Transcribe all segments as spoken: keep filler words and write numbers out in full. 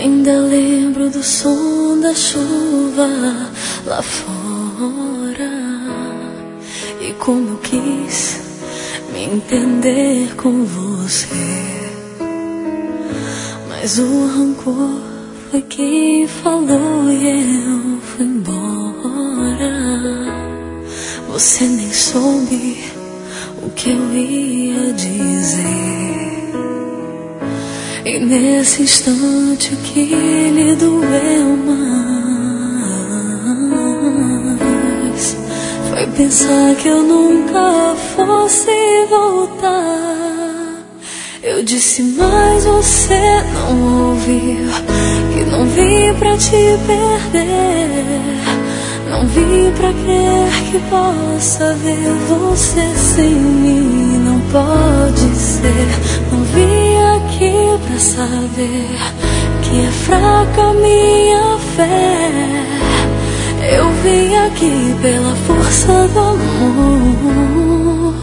Ainda lembro do som da chuva lá fora e como eu quis me entender com você. Mas o rancor foi quem falou e eu fui embora. Você nem soube o que eu ia dizer. E nesse instante que lhe doeu mais foi pensar que eu nunca fosse voltar. Eu disse, mas você não ouviu, que não vim pra te perder. Não vim pra crer que possa ver você sem mim. Não pode ser. Não vim aqui pra saber que é fraca minha fé. Eu vim aqui pela força do amor,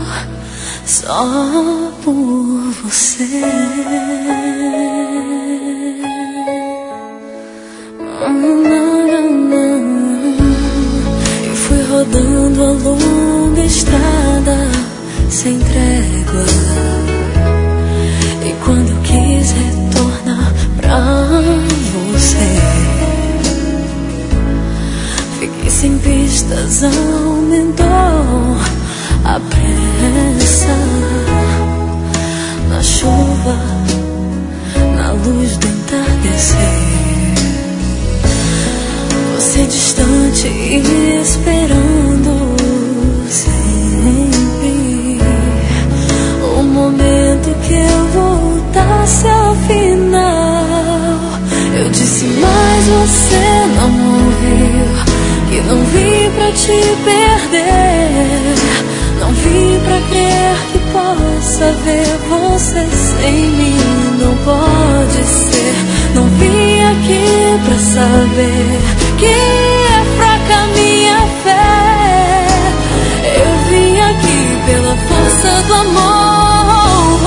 só por você. E fui rodando a longa estrada sem trégua. E quando eu quis retornar pra você, fiquei sem pistas, aumentou a pressa. Na chuva, na luz do entardecer, você distante e esperando sempre o momento que eu voltasse ao final. Eu disse, mas você não ouviu, que não vim pra te perder. Não vim pra crer que possa ver você sem mim. Não pode ser. Não vim aqui pra saber que é fraca minha fé. Eu vim aqui pela força do amor.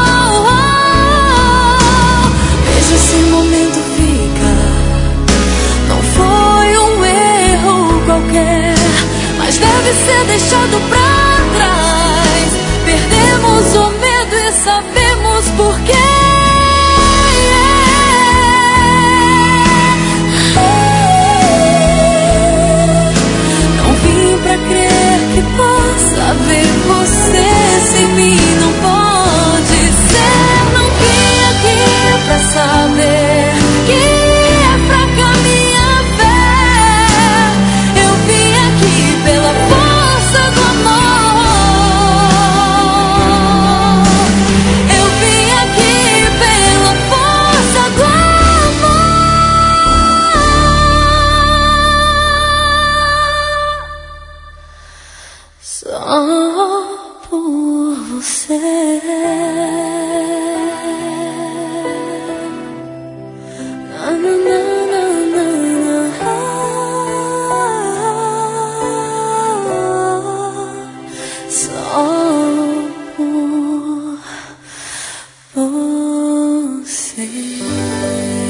Veja se o momento fica. Não foi um erro qualquer, mas deve ser deixado pra trás. Perdemos o medo e sabemos por quê. Não vim pra crer que possa ver você sem mim. Não pode ser. Não vim aqui pra saber que é fraca minha fé. Eu vim aqui pela força do amor. Eu vim aqui pela força do amor, só por você. Na, na, na, na, na, na. Só por você.